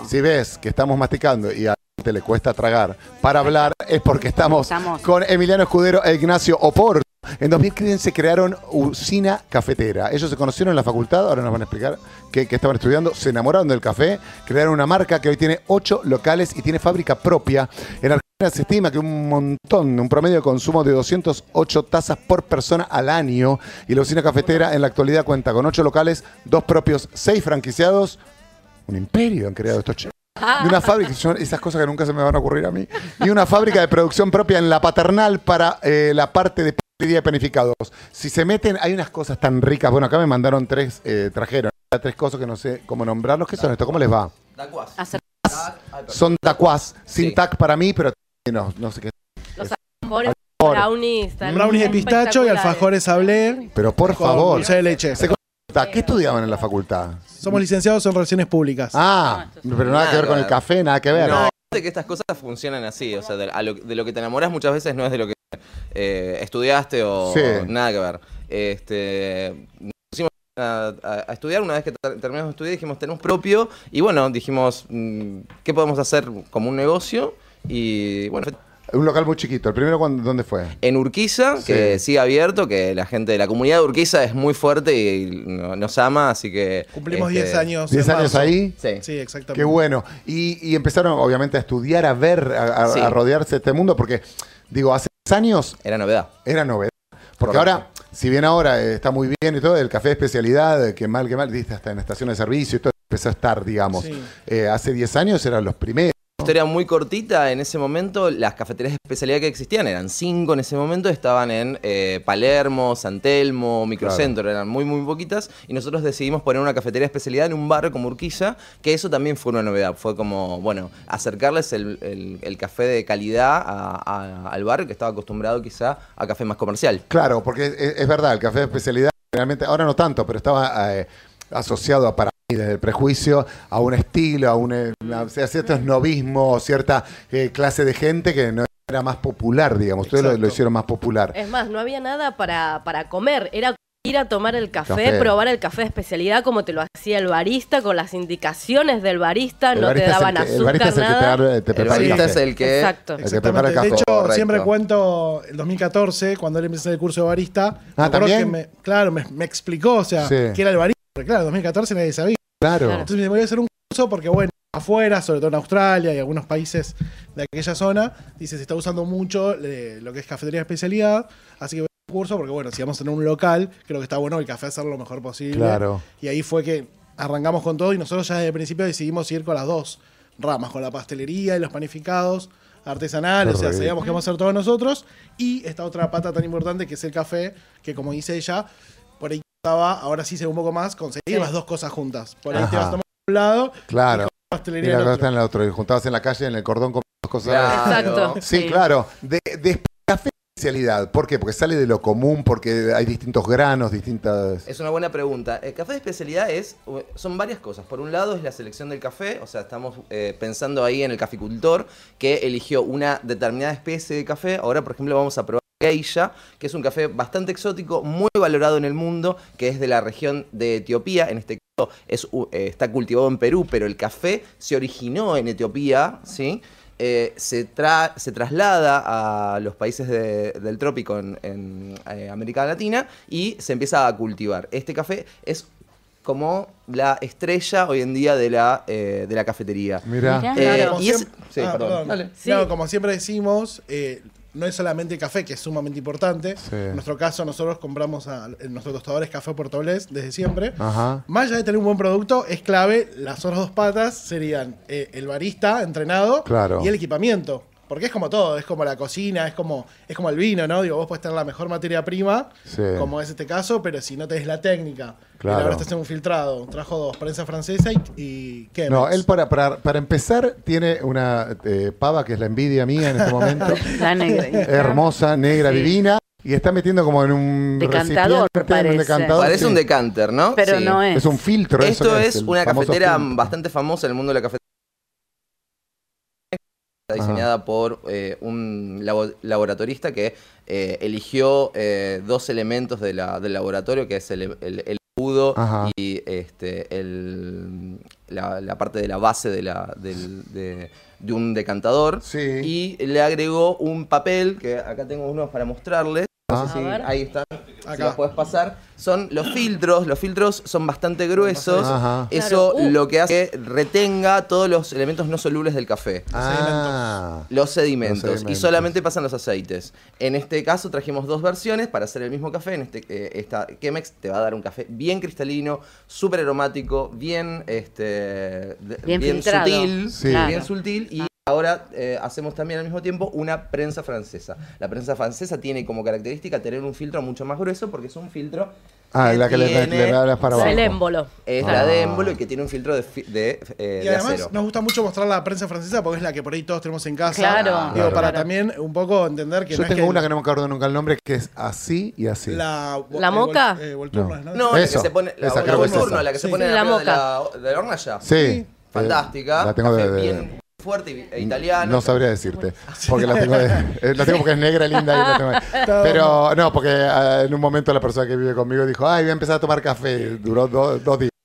Si ves que estamos masticando y a la gente le cuesta tragar para hablar, es porque estamos con Emiliano Escudero e Ignacio Oporto. En 2015 crearon Usina Cafetera. Ellos se conocieron en la facultad, ahora nos van a explicar qué estaban estudiando. Se enamoraron del café, crearon una marca que hoy tiene 8 locales y tiene fábrica propia. En Argentina se estima que un promedio de consumo de 208 tazas por persona al año. Y la Usina Cafetera en la actualidad cuenta con 8 locales, 2 propios, 6 franquiciados. Un imperio han creado estos chicos. Y una fábrica, esas cosas que nunca se me van a ocurrir a mí. Y una fábrica de producción propia en La Paternal para la parte de de panificados. Si se meten, hay unas cosas tan ricas. Bueno, acá me mandaron trajeron 3 cosas que no sé cómo nombrarlos. ¿Qué son esto? ¿Cómo les va? Dacuás. Son dacuás, sin tac para mí, pero no sé qué. Los alfajores, brownies. Brownies de pistacho y alfajores sablé. Pero por favor. Dulce de leche. ¿Qué estudiaban en la facultad? Somos licenciados en relaciones públicas. Pero nada que ver con el café, nada que ver. No, que estas cosas funcionan así. O sea, de lo que te enamoras muchas veces no es de lo que estudiaste o nada que ver. Nos pusimos a estudiar. Una vez que terminamos de estudiar dijimos tenemos propio. Y bueno, dijimos ¿qué podemos hacer como un negocio? Y bueno, un local muy chiquito. ¿El primero dónde fue? En Urquiza, que sigue abierto, que la gente de la comunidad de Urquiza es muy fuerte y nos ama, así que... Cumplimos 10 años. ¿10 años ahí? Sí, exactamente. Qué bueno. Y empezaron obviamente a estudiar, a ver, a rodearse de este mundo, porque, digo, hace 10 años... Era novedad. Era novedad. Porque ahora, si bien ahora está muy bien y todo, el café de especialidad, que mal, viste, hasta en estaciones de servicio y todo, empezó a estar, digamos. Hace 10 años eran los primeros. Historia muy cortita. En ese momento las cafeterías de especialidad que existían eran 5 en ese momento, estaban en Palermo, San Telmo, Microcentro, eran muy poquitas, y nosotros decidimos poner una cafetería de especialidad en un barrio como Urquiza, que eso también fue una novedad, fue como, bueno, acercarles el café de calidad al barrio que estaba acostumbrado quizá a café más comercial. Claro, porque es verdad, el café de especialidad realmente, ahora no tanto, pero estaba asociado a desde el prejuicio a un estilo, a cierto esnovismo, cierta clase de gente que no era más popular, digamos. Ustedes lo hicieron más popular. Es más, no había nada para comer. Era ir a tomar el café, probar el café de especialidad como te lo hacía el barista, con las indicaciones del barista, no te daban azúcar, el barista es el nada. que te prepara el café. Es el que... Exacto. El que prepara el café. De hecho, Correcto. siempre cuento, en 2014, cuando él empezó el curso de barista, ¿también? Que me explicó, o sea, que era el barista. Porque claro, en 2014 nadie sabía. Claro. Entonces me voy a hacer un curso porque, bueno, afuera, sobre todo en Australia y algunos países de aquella zona, dice, se está usando mucho lo que es cafetería de especialidad, así que voy a hacer un curso porque, bueno, si vamos a tener un local, creo que está bueno el café hacerlo lo mejor posible. Claro. Y ahí fue que arrancamos con todo y nosotros ya desde el principio decidimos ir con las dos ramas, con la pastelería y los panificados artesanales, o sea, sabíamos que vamos a hacer todos nosotros, y esta otra pata tan importante que es el café, que como dice ella, por ahí ahora sí se ve un poco más conseguir las dos cosas juntas. Por ahí te vas a tomar un lado y la pastelería y la otro. en el otro. Y juntabas en la calle, en el cordón con dos cosas. Claro. Exacto. Sí, claro. De café de especialidad. ¿Por qué? Porque sale de lo común, porque hay distintos granos, distintas... Es una buena pregunta. El café de especialidad son varias cosas. Por un lado es la selección del café, o sea, estamos pensando ahí en el caficultor que eligió una determinada especie de café. Ahora, por ejemplo, vamos a probar Geisha, que es un café bastante exótico, muy valorado en el mundo, que es de la región de Etiopía. En este caso está cultivado en Perú, pero el café se originó en Etiopía, ¿sí? Se traslada a los países del trópico en América Latina y se empieza a cultivar. Este café es como la estrella hoy en día de la cafetería. Mirá. Claro. Claro, como siempre decimos, no es solamente el café, que es sumamente importante. En nuestro caso, nosotros compramos en nuestros tostadores Café Portoblés desde siempre. Ajá. Más allá de tener un buen producto, es clave. Las otras dos patas serían el barista entrenado y el equipamiento. Porque es como todo, es como la cocina, es como el vino, ¿no? Digo, vos podés tener la mejor materia prima, como es este caso, pero si no tenés la técnica, y ahora estás en un filtrado, trajo 2, prensa francesa y ¿qué? No, él para empezar tiene una pava que es la envidia mía en este momento. La negra. Hermosa, negra, divina. Y está metiendo como en un decantador, parece un decanter, ¿no? Pero no es. Es un filtro. Esto es una cafetera bastante famosa en el mundo de la cafetería. Está diseñada por un laboratorista que eligió 2 elementos del laboratorio, que es el agudo Ajá. y la parte de la base de un decantador. Sí. Y le agregó un papel, que acá tengo unos para mostrarles. No sé si ahí están, si los puedes pasar. Son los filtros son bastante gruesos. Ajá. Eso Claro. lo que hace es que retenga todos los elementos no solubles del café. Los sedimentos. Y solamente pasan los aceites. En este caso trajimos 2 versiones para hacer el mismo café. Esta Chemex te va a dar un café bien cristalino, súper aromático, bien filtrado. sutil. Sí. Bien Claro. sutil. Y ahora hacemos también al mismo tiempo una prensa francesa. La prensa francesa tiene como característica tener un filtro mucho más grueso porque es un filtro La que le das para abajo. El émbolo. es la de émbolo y que tiene un filtro de Y además acero. nos gusta mucho mostrar la prensa francesa porque es la que por ahí todos tenemos en casa. Claro. Digo, para Claro. también un poco entender que Yo no tengo es que una que no me acuerdo nunca el nombre, que es así y así. La moca? Volturno, ¿no? No, la que Eso, se pone, esa la creo que es Volturno, esa. la que se Sí. pone Sí, la arriba moca. de la hornalla. Sí. Fantástica. La tengo café de- bien fuerte e italiano. No sabría decirte. Porque la tengo, la tengo porque es negra, linda. Y la tengo ahí. Pero no, porque en un momento la persona que vive conmigo dijo, ay, voy a empezar a tomar café. Duró 2 días.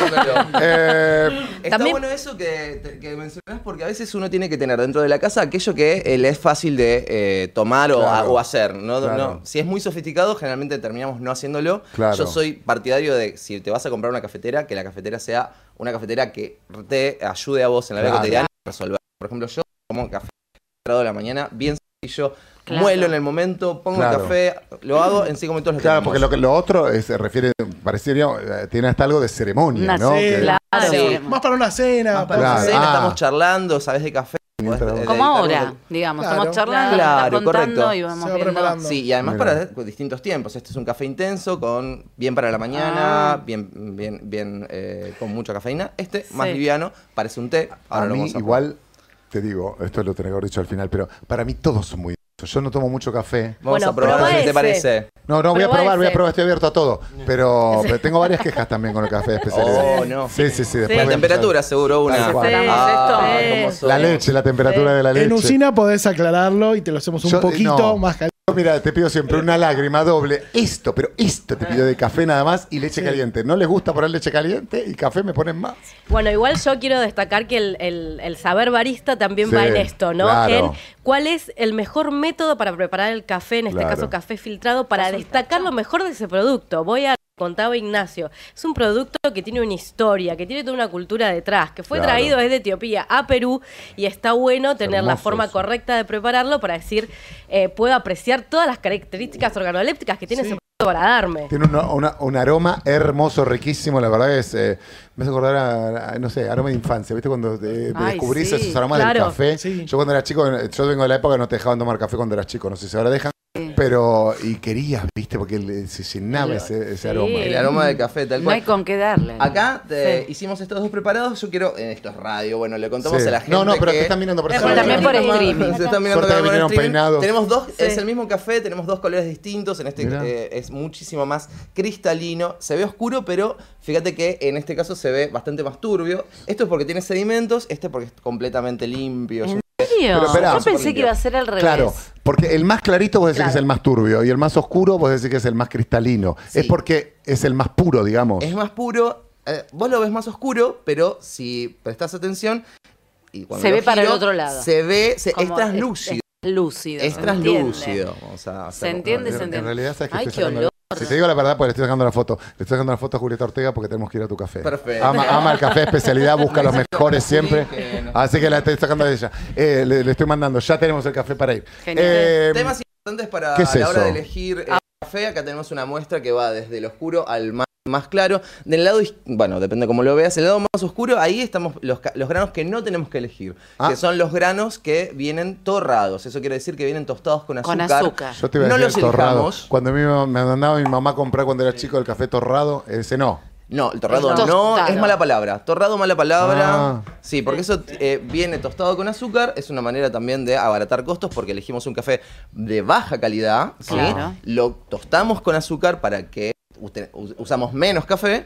Está También- bueno eso que mencionás porque a veces uno tiene que tener dentro de la casa aquello que le es fácil de tomar Claro. o hacer. ¿No? Claro. No, si es muy sofisticado, generalmente terminamos no haciéndolo. Claro. Yo soy partidario de, si te vas a comprar una cafetera, que la cafetera sea una cafetera que te ayude a vos en la vida Claro. cotidiana a resolver. Por ejemplo, yo tomo café a de la mañana, bien sencillo, Claro. muelo en el momento, pongo Claro. el café, lo hago, en 5 minutos lo Claro, tenemos. porque lo otro se refiere, parecería, tiene hasta algo de ceremonia, Una ¿no? cena. Que- Claro. Sí. Más para una cena. Más para Claro. una cena, Ah. estamos charlando, sabes de café. Mientras- podés Como dedicar ahora, un- digamos, Claro. estamos charlando, Claro, nos está contando correcto. y Se vamos va viendo. preparando. Sí, y además Mira. para distintos tiempos. Este es un café intenso, bien para la mañana, bien con mucha cafeína. Este, más Sí. liviano, parece un té. A Ahora lo mí vamos a igual, te digo, esto lo tenía que haber dicho al final, pero para mí todos son muy... Yo no tomo mucho café. Vamos Bueno, a probar probá a ver qué te ese. parece. No, voy a Probá probar, ese. estoy abierto a todo. Pero tengo varias quejas también con el café de especialidad. Oh, no. Sí, después Sí. voy La a temperatura seguro una. Tal cual. Sí, Ah, sí. cómo La somos. leche, la temperatura de la leche. En usina podés aclararlo y te lo hacemos un Yo- poquito no. más caliente. Mira, te pido siempre una lágrima doble. Esto te pido de café nada más y leche caliente. No les gusta poner leche caliente y café me ponen más. Bueno, igual yo quiero destacar que el saber barista también Sí, va en esto, ¿no? claro. En cuál es el mejor método para preparar el café, en este Claro. caso café filtrado, para destacar lo mejor de ese producto. Contaba Ignacio, es un producto que tiene una historia, que tiene toda una cultura detrás, que fue Claro. traído desde Etiopía a Perú y está bueno tener la Hermoso forma eso. correcta de prepararlo para decir, puedo apreciar todas las características organolépticas que tiene ese producto para darme. Tiene un aroma hermoso, riquísimo. La verdad es, me hace acordar a, no sé, aroma de infancia. ¿Viste? Cuando Ay, descubrís sí, esos aromas del claro. café. Sí. Yo cuando era chico, yo vengo de la época que no te dejaban tomar café cuando eras chico. No sé si ahora dejan. Pero, y querías, ¿viste? Porque se llenaba ese Sí. aroma. El aroma del café, tal No cual. hay con qué darle. Acá hicimos estos 2 preparados. Yo quiero, en esto es radio, bueno, le contamos Sí. a la gente. No, pero que te están mirando por Pero esa también por streaming. Se están mirando Suerte que por vinieron streaming. peinados. Tenemos 2, Sí. es el mismo café, tenemos 2 colores distintos. En este Mirá. es muchísimo más cristalino. Se ve oscuro, pero fíjate que en este caso se ve bastante más turbio. Esto es porque tiene sedimentos, este porque es completamente limpio. ¿En serio? Pero esperá. Yo pensé que iba a ser al revés. Claro, porque el más clarito vos decís Claro. que es el más turbio y el más oscuro vos decís que es el más cristalino. Sí. Es porque es el más puro, digamos. Es más puro. Vos lo ves más oscuro, pero si prestás atención. Y cuando Se lo ve para el giro, otro lado. Se ve, es Como translúcido. Lúcido. Es se entiende. translúcido. Vamos a Se entiende, En- se entiende. En realidad, sabes que Ay, estoy qué sacando. olor. Si te digo la verdad, pues le estoy sacando la foto. Le estoy sacando la foto a Julieta Ortega porque tenemos que ir a tu café. Perfecto. Ama el café de especialidad, busca los mejores siempre. que no- Así que la estoy sacando de ella. Le estoy mandando, ya tenemos el café para ir. Genial. Temas importantes para ¿qué es a la hora eso? de elegir café. Acá tenemos una muestra que va desde el oscuro al más claro. Del lado, bueno, depende cómo lo veas, el lado más oscuro, ahí estamos los granos que no tenemos que elegir. Ah. Que son los granos que vienen torrados. Eso quiere decir que vienen tostados con azúcar. Con azúcar. Yo te iba a No decir los el torrado. elijamos. Cuando a mí me mandaba mi mamá a comprar cuando era chico el café torrado, ese no. No, el torrado El no, tostado. es mala palabra. Torrado, mala palabra. Ah. Sí, porque eso viene tostado con azúcar. Es una manera también de abaratar costos porque elegimos un café de baja calidad. ¿sí? Claro. Lo tostamos con azúcar para que usamos menos café.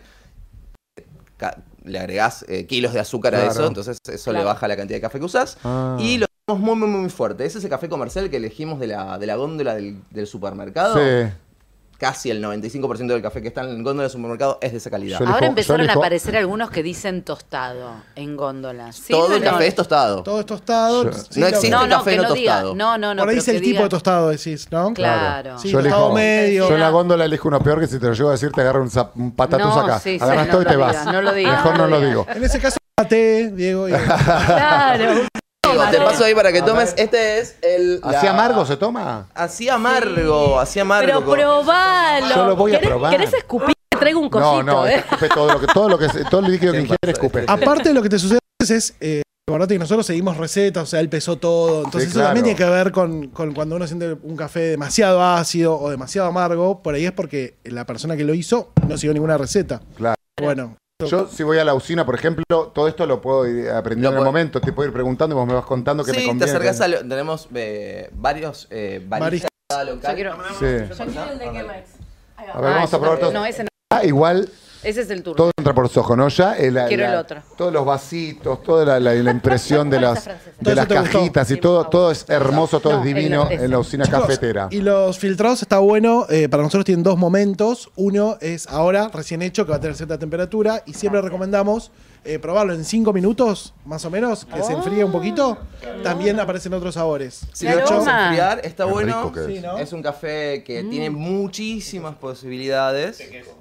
Le agregás kilos de azúcar a Claro. eso, entonces eso le Claro. baja la cantidad de café que usás. Ah. Y lo hacemos muy, muy, muy fuerte. Ese es el café comercial que elegimos de la góndola del supermercado. Sí. casi el 95% del café que está en góndola del supermercado es de esa calidad. Ahora empezaron a aparecer algunos que dicen tostado en góndolas. ¿Sí Todo el café es tostado. Todo es tostado. Sí, no existe el café no tostado. No. Por ahí es el tipo de tostado, decís, ¿no? Claro. Sí, yo tostado medio. Yo en la góndola elijo uno peor que si te lo llevo a decir, te agarro un patatus acá. Sí, agarras no todo y lo te digas, vas. no lo digas, Mejor no lo digo. En ese caso, mate, Diego. Claro. Te paso ahí para que tomes. Este es el. ¿Así amargo se toma? Así amargo, así amargo. Pero probalo. Yo lo voy a probar. ¿Querés escupir? Te traigo un cosito, No, escupe todo el líquido que ingiere, escupe. Aparte, lo que te sucede es. Acordate que nosotros seguimos recetas, o sea, él pesó todo. Entonces, Sí, eso también claro. tiene que ver con cuando uno siente un café demasiado ácido o demasiado amargo. Por ahí es porque la persona que lo hizo no siguió ninguna receta. Claro. Bueno. Yo, si voy a la usina, por ejemplo, todo esto lo puedo ir aprendiendo en el momento. Te puedo ir preguntando y vos me vas contando qué me Sí, conviene. te acercás a. Tenemos varios baristas de cada local. Yo quiero- Sí. Yo quiero el de Chemex. Ahí va. A ver, vamos a probar todo. No, ese no. Igual, Ese es el turno. todo entra por los ojos, ¿no? Ya Quiero el otro. todos los vasitos, toda la impresión de las, Todo de las eso te gustó. cajitas y todo es hermoso, todo No, es divino ese. en la usina Chicos, cafetera. Y los filtrados está bueno. Para nosotros tienen dos momentos. Uno es ahora, recién hecho, que va a tener cierta temperatura. Y siempre recomendamos probarlo en 5 minutos, más o menos, que se enfríe un poquito. También aparecen otros sabores. Si Claro. lo echamos a Aroma. enfriar, está Qué bueno. rico que es. Sí, ¿no? Es un café que tiene muchísimas posibilidades.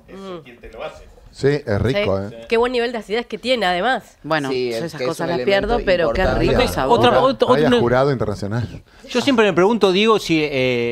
Sí, es rico, Sí. ¿eh? Qué buen nivel de acidez que tiene, además. Bueno, Sí, yo es esas que es cosas un las elemento pierdo, pero qué importante. rico Ok, sabor. Vaya jurado internacional. Yo siempre me pregunto, Diego, si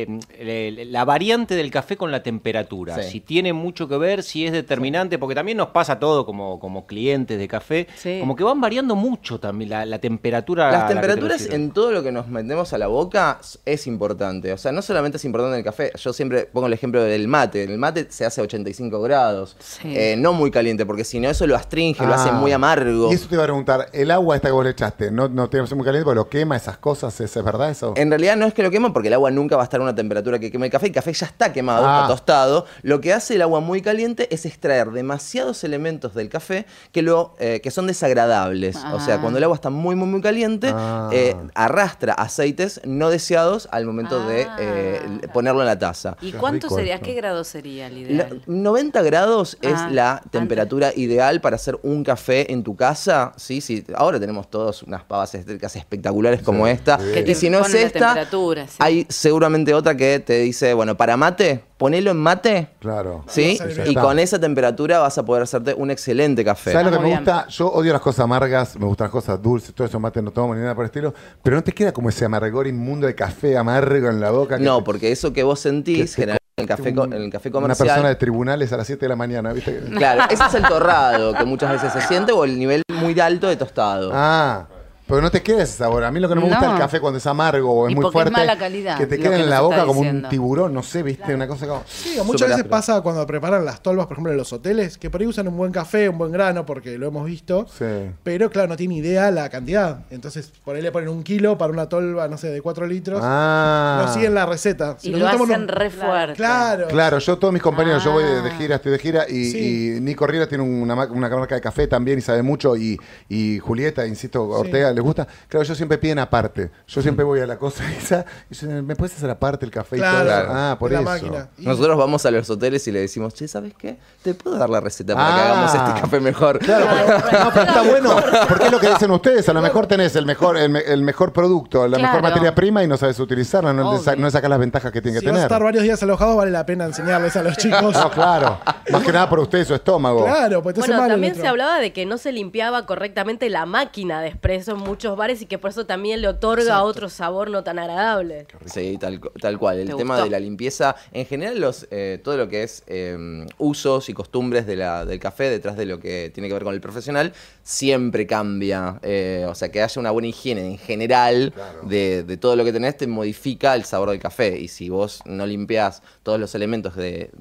la variante del café con la temperatura, Sí. si tiene mucho que ver, si es determinante, porque también nos pasa todo como clientes de café, Sí. como que van variando mucho también la temperatura. a Las la que te lo temperaturas sirven. en todo lo que nos metemos a la boca es importante. O sea, no solamente es importante el café. Yo siempre pongo el ejemplo del mate. El mate se hace a 85 grados. Sí. No muy caliente, porque si no eso lo astringe, lo hace muy amargo. Y eso te iba a preguntar, el agua esta que vos le echaste, no tiene que ser muy caliente porque lo quema, esas cosas, ¿es verdad eso? En realidad no es que lo quema porque el agua nunca va a estar a una temperatura que queme el café. El café ya está quemado, está tostado. Lo que hace el agua muy caliente es extraer demasiados elementos del café que son desagradables. O sea, cuando el agua está muy, muy, muy caliente, arrastra aceites no deseados al momento de ponerlo en la taza. ¿Y Qué cuánto rico sería? esto. ¿Qué grado sería el ideal? 90 grados es Ah, la temperatura ideal para hacer un café en tu casa. Sí, sí. Ahora tenemos todos unas pavas eléctricas espectaculares como esta. sí. Que te Y si no es ponen la esta, temperatura, sí. hay seguramente otra que te dice, bueno, para mate, ponelo en mate. Claro. ¿Sí? Ya Y está. con esa temperatura vas a poder hacerte un excelente café. ¿Sabes lo que Muy me bien. gusta? Yo odio las cosas amargas, me gustan las cosas dulces, todo eso mate no tomo ni nada por el estilo, pero no te queda como ese amargor inmundo de café amargo en la boca. que No, te- porque eso que vos sentís, que te generalmente en el café Una comercial. persona de tribunales a las 7 de la mañana, ¿viste? Claro, ese es el torrado que muchas veces se siente o el nivel muy alto de tostado. Ah, pero no te queda ese sabor. A mí lo que no me gusta es No. el café cuando es amargo o es Y muy porque es fuerte. mala calidad, Que te lo queda que en la nos boca está como diciendo. un tiburón, no sé, ¿viste? Una cosa como... Sí, o muchas Súper veces áspero. pasa cuando preparan las tolvas, por ejemplo, en los hoteles, que por ahí usan un buen café, un buen grano, porque lo hemos visto. Sí. Pero claro, no tiene idea la cantidad. Entonces, por ahí le ponen 1 kilo para una tolva, no sé, de 4 litros. Ah. No siguen la receta. Si Y lo nosotros hacen tomamos- re fuerte. Claro. Claro, yo todos mis compañeros, yo voy de Ah. gira, estoy de gira y, Sí. y Nico Riera tiene una marca de café también y sabe mucho y Julieta, insisto, Ortega, les gusta. Claro, ellos siempre piden aparte. Yo siempre voy a la cosa esa y dicen, ¿me puedes hacer aparte el café Claro. y todo eso? Claro. Ah, por de la eso. máquina. Y- Nosotros vamos a los hoteles y le decimos, che, ¿sabes qué? ¿Te puedo dar la receta para que Ah. hagamos este café mejor? Claro, no, pero está bueno, porque es lo que dicen ustedes, a lo mejor tenés el mejor producto, la mejor Claro. materia prima y no sabes utilizarla, no Obvio. le sacas las ventajas que tiene si que vas a tener. estar varios días alojados, vale la pena enseñarles a los chicos. No, claro, más que nada por usted y su estómago. Claro, pues te hace Bueno, mal el también otro. se hablaba de que no se limpiaba correctamente la máquina de espresso en muchos bares y que por eso también le otorga otro sabor no tan agradable. Sí, tal cual. El ¿Te tema gustó? de la limpieza, en general todo lo que es usos y costumbres del café detrás de lo que tiene que ver con el profesional, siempre cambia. O sea, que haya una buena higiene en general de todo lo que tenés, te modifica el sabor del café. Y si vos no limpias todos los elementos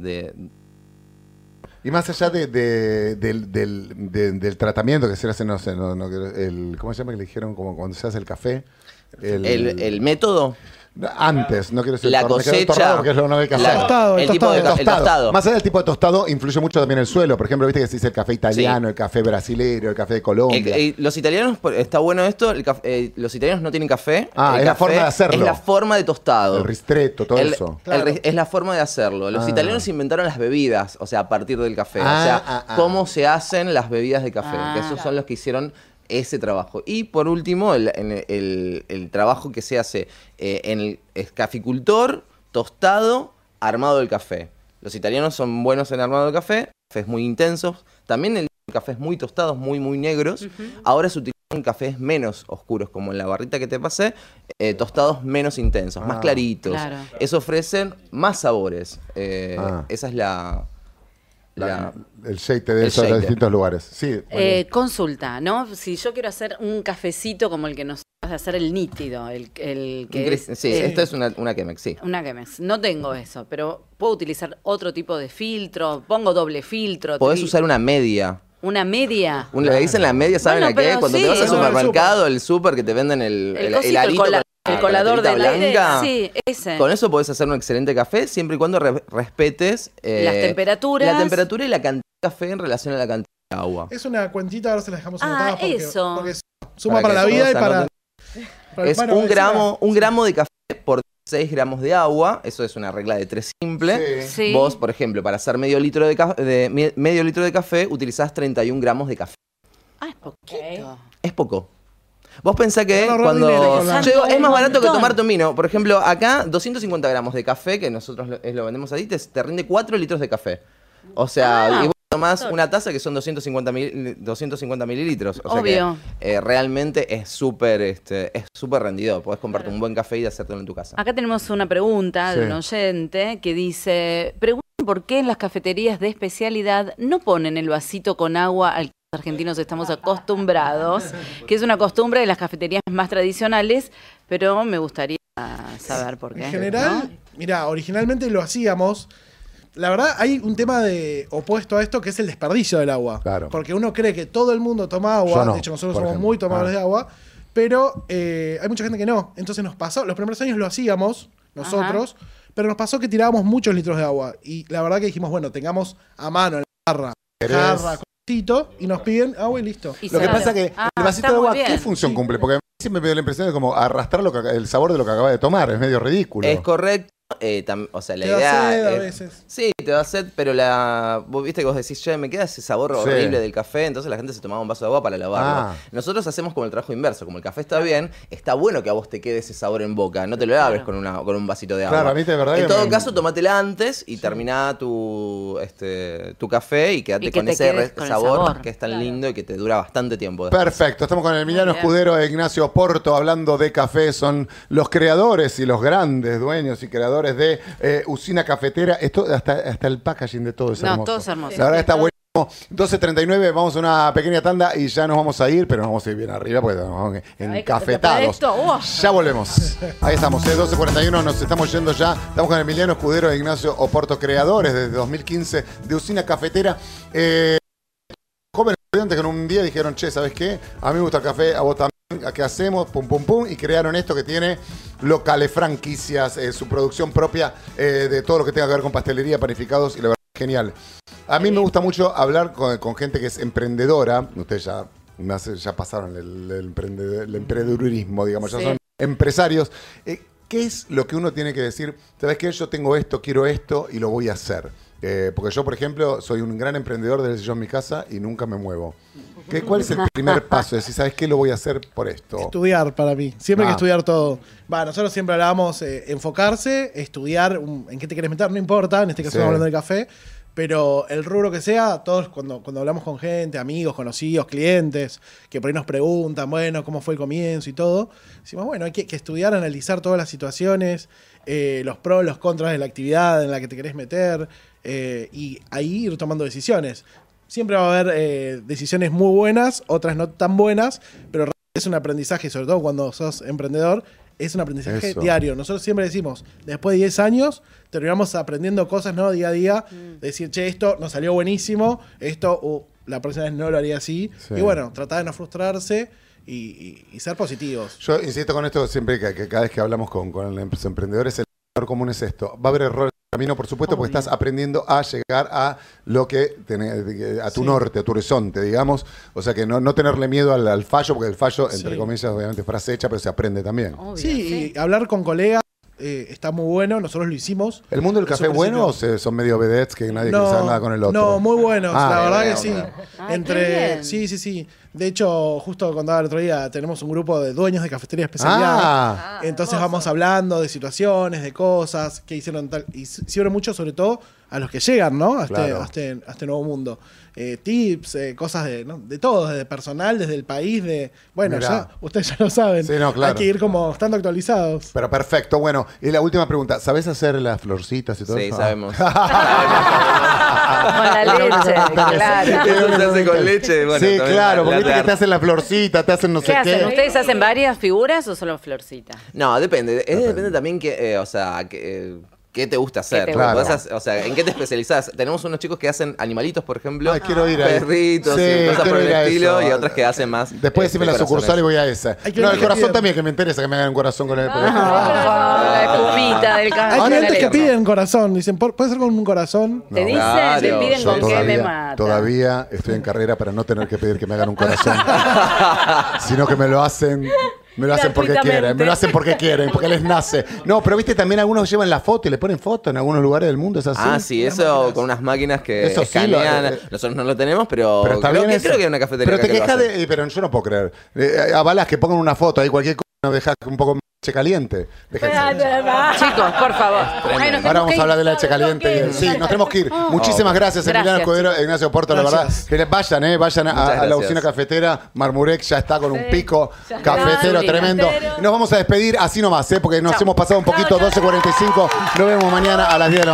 Y más allá del tratamiento que se le hace, no sé, ¿cómo se llama que le dijeron como cuando se hace el café? el método. Antes, no quiero decir La cosecha, porque es lo que no hay que hacer. el tostado. Más allá del tipo de tostado, influye mucho también el suelo. Por ejemplo, viste que se dice el café italiano, el café brasileño, el café de Colombia. Los italianos, está bueno esto, los italianos no tienen café. Es la forma de hacerlo. Es la forma de tostado. El ristretto, todo eso. Es la forma de hacerlo. Los italianos inventaron las bebidas, o sea, a partir del café. O sea, cómo se hacen las bebidas de café. Que esos son los que hicieron ese trabajo. Y por último, el trabajo que se hace en el caficultor, tostado, armado del café. Los italianos son buenos en armado de cafés muy intensos. También el cafés muy tostados, muy negros. Ahora se utilizan cafés menos oscuros, como en la barrita que te pasé, tostados menos intensos, más claritos. Claro. Eso ofrecen más sabores. Esa es el shake de esos distintos lugares. Sí, consulta, ¿no? Si yo quiero hacer un cafecito como el que nos vas a hacer el nítido, el que esta es una Chemex, sí. Una Chemex. No tengo eso, pero puedo utilizar otro tipo de filtro, pongo doble filtro. Podés usar una media. ¿Una media? Le dicen la media, ¿saben a qué? Cuando te vas al supermercado, el súper que te venden el arito el colador de blanca. Sí, ese. Con eso podés hacer un excelente café siempre y cuando respetes las temperaturas. La temperatura y la cantidad de café en relación a la cantidad de agua. Es una cuentita, ahora se la dejamos anotada porque suma para la vida y para es un gramo de café por 6 gramos de agua. Eso es una regla de 3 simple. Sí. Vos, por ejemplo, para hacer medio litro de café, utilizás 31 gramos de café. Es poquito. Es poco. Vos pensás que cuando... es más barato que tomarte un vino. Por ejemplo, acá 250 gramos de café, que nosotros lo vendemos ahí, te rinde 4 litros de café. O sea, y vos tomás una taza que son 250 mililitros. O sea que realmente es súper rendidor. Podés comprarte un buen café y hacértelo en tu casa. Acá tenemos una pregunta de un oyente que dice... Preguntan por qué en las cafeterías de especialidad no ponen el vasito con agua al que los argentinos estamos acostumbrados, que es una costumbre de las cafeterías más tradicionales, pero me gustaría saber por qué. En general, mira, originalmente lo hacíamos. La verdad, hay un tema opuesto a esto que es el desperdicio del agua. Claro. Porque uno cree que todo el mundo toma agua. De hecho, nosotros somos muy tomadores de agua. Pero hay mucha gente que no. Entonces nos pasó, los primeros años lo hacíamos nosotros, pero nos pasó que tirábamos muchos litros de agua. Y la verdad que dijimos, bueno, tengamos a mano en la jarra, y nos piden agua y listo. Lo que pasa es que el vasito de agua, ¿qué función cumple? Porque a mí siempre me dio la impresión de como arrastrar el sabor de lo que acaba de tomar. Es medio ridículo. Es correcto. O sea, la idea a veces. Sí, te va a sed, pero vos viste que vos decís, me queda ese sabor horrible del café, entonces la gente se tomaba un vaso de agua para lavarlo. Nosotros hacemos como el trabajo inverso, como el café está bien, está bueno que a vos te quede ese sabor en boca, no te lo laves con un vasito de agua. Claro, a mí de verdad. En todo caso, tomátela antes y terminá tu café y quedate con ese sabor que es tan lindo y que te dura bastante tiempo después. Perfecto, estamos con Emiliano Escudero e Ignacio Porto hablando de café, son los creadores y los grandes dueños y creadores de Usina Cafetera. Esto hasta el packaging de todo es hermoso. Todo es hermoso. La verdad está buenísimo. 12:39, vamos a una pequeña tanda y ya nos vamos a ir, pero nos vamos a ir bien arriba porque estamos encafetados. Ya volvemos. Ahí estamos, 12:41, nos estamos yendo ya. Estamos con Emiliano Escudero e Ignacio Oporto, creadores desde 2015 de Usina Cafetera. Jóvenes estudiantes que en un día dijeron, ¿sabes qué? A mí me gusta el café, a vos también. ¿Qué hacemos? Pum, pum, pum. Y crearon esto que tiene locales, franquicias, su producción propia de todo lo que tenga que ver con pastelería, panificados, y la verdad es genial. A mí me gusta mucho hablar con gente que es emprendedora. Ustedes ya pasaron el emprendedurismo, digamos, ya son empresarios. ¿Qué es lo que uno tiene que decir? ¿Sabes qué? Yo tengo esto, quiero esto y lo voy a hacer. Porque yo, por ejemplo, soy un gran emprendedor del sillón en mi casa y nunca me muevo. ¿Cuál es el primer paso? Decir, ¿sabes qué? Lo voy a hacer por esto. Estudiar para mí. Siempre hay que estudiar todo. Nosotros siempre hablábamos enfocarse, estudiar en qué te querés meter, no importa. En este caso estamos hablando de café. Pero el rubro que sea, todos cuando hablamos con gente, amigos, conocidos, clientes, que por ahí nos preguntan, bueno, ¿cómo fue el comienzo y todo? Decimos, bueno, hay que estudiar, analizar todas las situaciones, los pros, los contras de la actividad en la que te querés meter, y ahí ir tomando decisiones. Siempre va a haber decisiones muy buenas, otras no tan buenas, pero es un aprendizaje, sobre todo cuando sos emprendedor, es un aprendizaje diario. Nosotros siempre decimos, después de 10 años, terminamos aprendiendo cosas, ¿no? Día a día, decir, esto nos salió buenísimo, esto la próxima vez no lo haría así. Y bueno, tratar de no frustrarse y ser positivos. Yo insisto con esto siempre que cada vez que hablamos con los emprendedores, el error común es esto. Va a haber errores en el camino, por supuesto, porque estás aprendiendo a llegar a lo que a tu norte, a tu horizonte, digamos. O sea que no tenerle miedo al fallo, porque el fallo, entre comillas, obviamente frase hecha, pero se aprende también. Obvio, sí, y hablar con colegas está muy bueno, nosotros lo hicimos. ¿El mundo del café bueno o son medio vedettes que nadie quiere saber nada con el otro? No, muy buenos, la verdad que sí. Entre sí. De hecho, justo contaba el otro día, tenemos un grupo de dueños de cafetería de especialidad. Entonces vamos hablando de situaciones, de cosas que hicieron tal. Y sirve mucho, sobre todo, a los que llegan, ¿no? A este nuevo mundo. Tips, cosas de todo, desde personal, desde el país, bueno, ya ustedes ya lo saben. Sí, no, claro. Hay que ir como estando actualizados. Pero perfecto, bueno, y la última pregunta, ¿sabés hacer las florcitas y todo eso? Sí, sabemos. Con la leche, claro. Eso se hace con leche. Bueno, sí, claro, porque viste que te hacen la florcita, te hacen no sé qué. ¿Ustedes hacen varias figuras o solo florcitas? No, depende. Depende también ¿qué te gusta hacer? O sea, ¿en qué te especializás? Tenemos unos chicos que hacen animalitos, por ejemplo. Quiero ir a perritos y cosas por el estilo. Y otras que hacen más. Después decime la sucursal y voy a esa. No, el corazón también, que me interesa que me hagan un corazón con él. La espumita del café. Hay clientes que piden corazón. Dicen, ¿puede ser con un corazón? Te dicen, te piden con qué me mata. Todavía estoy en carrera para no tener que pedir que me hagan un corazón. Sino que me lo hacen. Me lo hacen porque quieren, porque les nace. No, pero viste, también algunos llevan la foto y le ponen foto en algunos lugares del mundo, ¿es así? Ah, sí, eso con unas máquinas que escanean. Nosotros no lo tenemos, pero creo que hay una cafetería. Pero te quejas pero yo no puedo creer. Avalas que pongan una foto ahí, cualquier cosa, no dejas un poco leche caliente. Chicos, por favor. Ahora vamos a hablar de la leche caliente. Sí, nos tenemos que ir. Muchísimas gracias, Emiliano Escudero, Ignacio Porto, la verdad. Que vayan a la usina cafetera. Marmurek ya está con un pico cafetero tremendo. Nos vamos a despedir así nomás, porque nos hemos pasado un poquito, 12:45. Nos vemos mañana a las 10 de la noche.